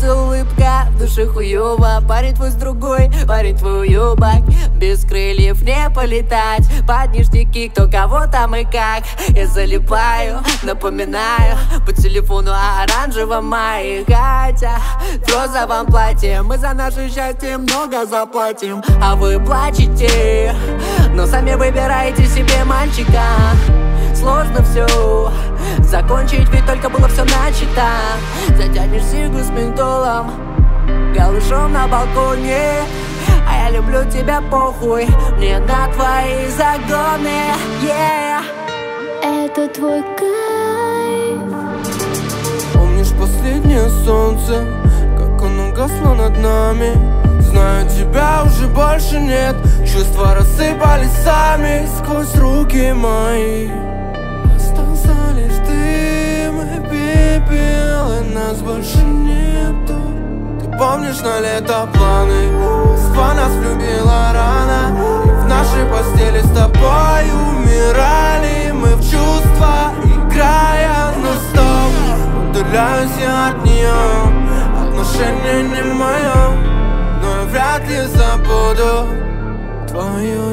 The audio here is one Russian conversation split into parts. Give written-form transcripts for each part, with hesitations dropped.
появится улыбка, в душе хуёво. Парень твой с другой, парень твой уёбак. Без крыльев не полетать, под ништяки, кто кого там и как. Я залипаю, напоминаю по телефону о оранжевом мае. Хотя в розовом платье мы за наше счастье много заплатим. А вы плачете, но сами выбираете себе мальчика. Сложно все закончить, ведь только было все начато. Затянешь сигу с ментолом, голышом на балконе. А я люблю тебя, похуй, мне на твои загоны, yeah. Это твой кайф. Помнишь последнее солнце, как оно гасло над нами? Знаю, тебя уже больше нет, чувства рассыпались сами сквозь руки мои. Остался лишь дым и пепел, и нас больше нету. Ты помнишь на лето планы? Москва нас влюбила рано, и в нашей постели с тобой умирали мы в чувства, играя. Но стоп, удаляюсь я от нее, отношения не мое, но я вряд ли забуду твою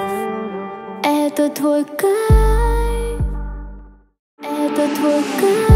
любовь. Это твой кайф. Это твой кайф.